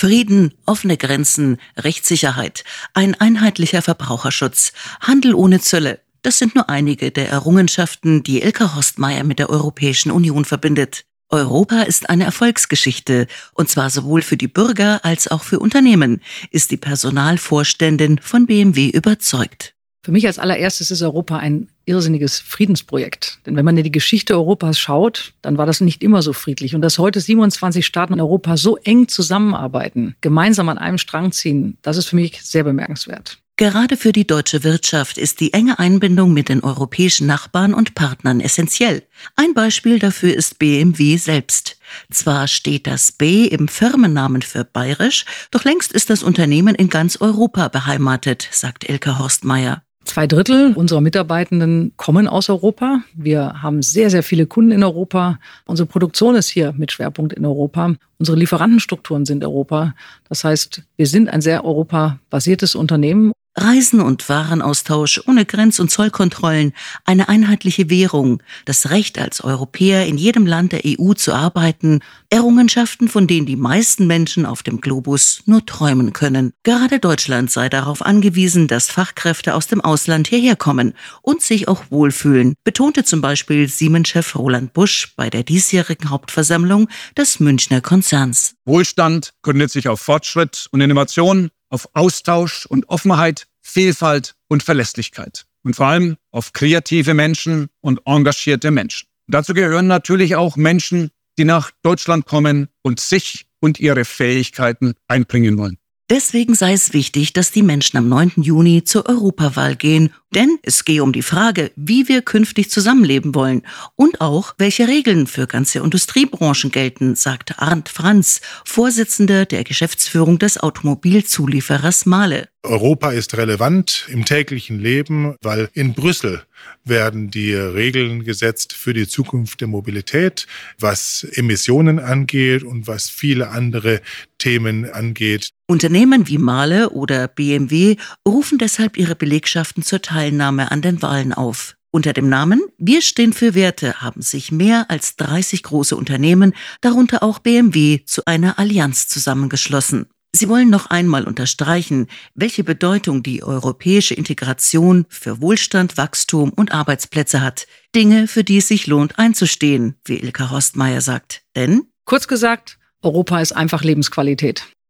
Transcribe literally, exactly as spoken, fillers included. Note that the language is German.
Frieden, offene Grenzen, Rechtssicherheit, ein einheitlicher Verbraucherschutz, Handel ohne Zölle. Das sind nur einige der Errungenschaften, die Ilka Horstmeier mit der Europäischen Union verbindet. Europa ist eine Erfolgsgeschichte, und zwar sowohl für die Bürger als auch für Unternehmen, ist die Personalvorständin von B M W überzeugt. Für mich als allererstes ist Europa ein irrsinniges Friedensprojekt. Denn wenn man in die Geschichte Europas schaut, dann war das nicht immer so friedlich. Und dass heute siebenundzwanzig Staaten in Europa so eng zusammenarbeiten, gemeinsam an einem Strang ziehen, das ist für mich sehr bemerkenswert. Gerade für die deutsche Wirtschaft ist die enge Einbindung mit den europäischen Nachbarn und Partnern essentiell. Ein Beispiel dafür ist B M W selbst. Zwar steht das B im Firmennamen für bayerisch, doch längst ist das Unternehmen in ganz Europa beheimatet, sagt Ilka Horstmeier. Zwei Drittel unserer Mitarbeitenden kommen aus Europa. Wir haben sehr, sehr viele Kunden in Europa. Unsere Produktion ist hier mit Schwerpunkt in Europa. Unsere Lieferantenstrukturen sind Europa. Das heißt, wir sind ein sehr europabasiertes Unternehmen. Reisen und Warenaustausch ohne Grenz- und Zollkontrollen, eine einheitliche Währung, das Recht als Europäer in jedem Land der E U zu arbeiten, Errungenschaften, von denen die meisten Menschen auf dem Globus nur träumen können. Gerade Deutschland sei darauf angewiesen, dass Fachkräfte aus dem Ausland hierher kommen und sich auch wohlfühlen, betonte zum Beispiel Siemens-Chef Roland Busch bei der diesjährigen Hauptversammlung des Münchner Konzerns. Wohlstand gründet sich auf Fortschritt und Innovation, auf Austausch und Offenheit, Vielfalt und Verlässlichkeit. Und vor allem auf kreative Menschen und engagierte Menschen. Dazu gehören natürlich auch Menschen, die nach Deutschland kommen und sich und ihre Fähigkeiten einbringen wollen. Deswegen sei es wichtig, dass die Menschen am neunten Juni zur Europawahl gehen, denn es gehe um die Frage, wie wir künftig zusammenleben wollen und auch, welche Regeln für ganze Industriebranchen gelten, sagt Arndt Franz, Vorsitzender der Geschäftsführung des Automobilzulieferers Mahle. Europa ist relevant im täglichen Leben, weil in Brüssel werden die Regeln gesetzt für die Zukunft der Mobilität, was Emissionen angeht und was viele andere Themen angeht. Unternehmen wie Mahle oder B M W rufen deshalb ihre Belegschaften zur Teilnahme an den Wahlen auf. Unter dem Namen Wir stehen für Werte haben sich mehr als dreißig große Unternehmen, darunter auch B M W, zu einer Allianz zusammengeschlossen. Sie wollen noch einmal unterstreichen, welche Bedeutung die europäische Integration für Wohlstand, Wachstum und Arbeitsplätze hat. Dinge, für die es sich lohnt einzustehen, wie Ilka Horstmeier sagt. Denn, kurz gesagt, Europa ist einfach Lebensqualität.